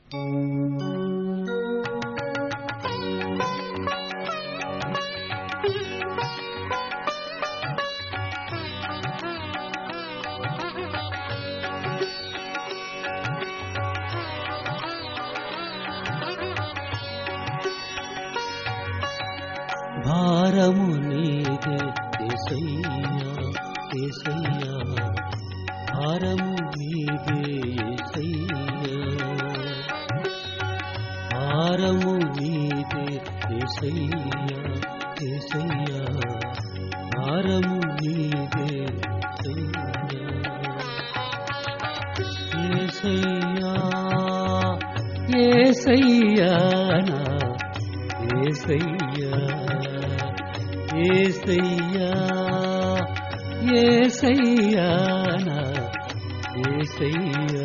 భారము నీదే యేసయ్యా యేసయ్యా, భారము నీదే యేసయ్యా, భారము నీదే యేసయ్యా యేసయ్యా, భారము నీదే యేసయ్యా యేసయ్యా నా యేసయ్యా యేసయ్యా యేసయ్యా నా యేసయ్యా,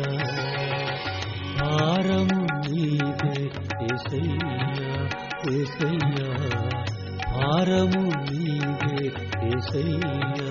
భారము నీదే యేసయ్యా యేసయ్యా, భారము నీదే యేసయ్యా.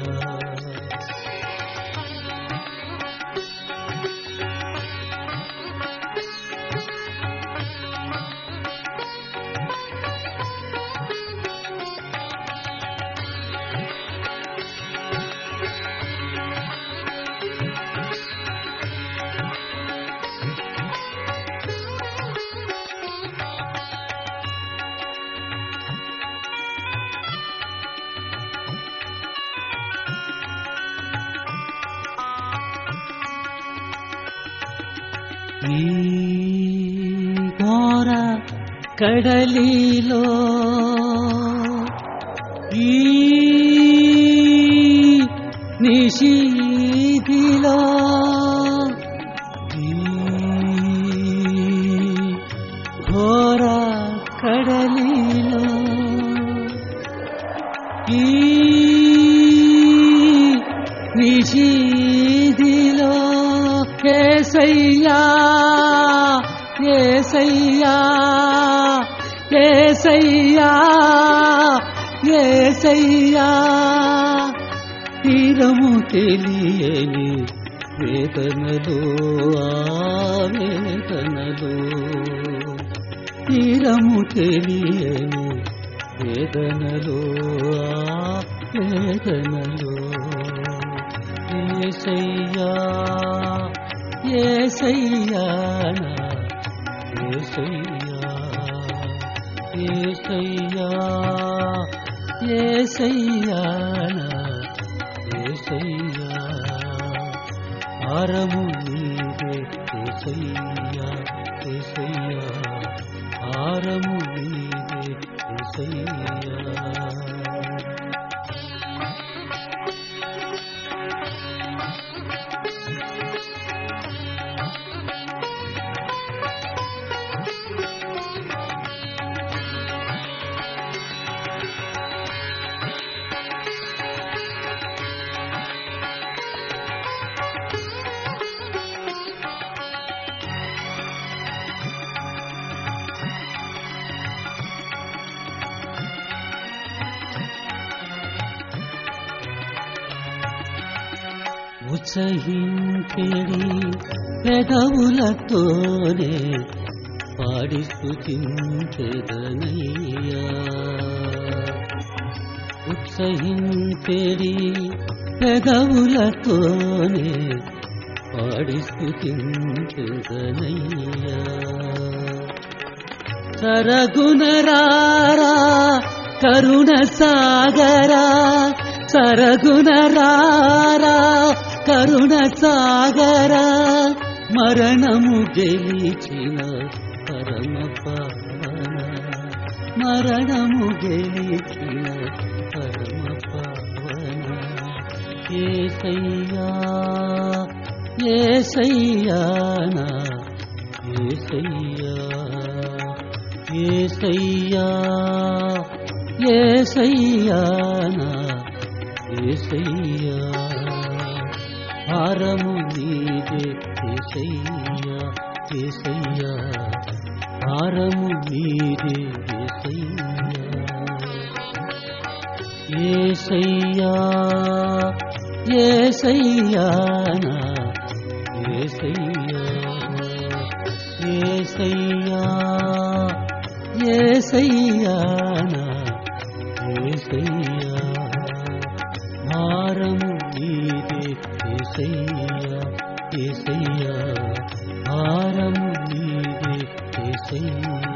ఈ ఘోర కడలిలో ఈ నిశీధిలో ఈ ఘోర కడలిలో ఈ నిశీధిలో యేసయ్యా యేసయ్యా యేసయ్యా యేసయ్యా, తీరము తెలియని వేదనలో వేదనలో, తీరము తెలియని వేదనలో వేదనలో, యేసయ్యా యేసయ్యా నా యేసయ్యా యేసయ్యా యేసయ్యా నా యేసయ్యా, భారము నీదే యేసయ్యా యేసయ్యా, భారము నీదే యేసయ్యా. ఉత్సహించేడి పెదవులతోనే పాడి స్తుతించెదనయ్యా, ఉత్సహించేడి పెదవులతోనే పాడి స్తుతించెదనయ్యా. సరగుణరారా కరుణ సాగరా, సరగుణరారా కరుణ సాగరా, మరణము గెలిచిన పరమ పావన, మరణము గెలిచిన పరమ పావన, యేసయ్యా యేసయ్యా నా యేసయ్యా యేసయ్యా యేసయ్యా నా యేసయ్యా, భారము నీదే యేసయ్యా యేసయ్యా, భారము నీదే యేసయ్యా యేసయ్యా యేసయ్యా నా యేసయ్యా యేసయ్యా యేసయ్యా నా యేసయ్యా భారము నీదే యేసయ్యా యేసయ్యా భారము నీదే యేసయ్యా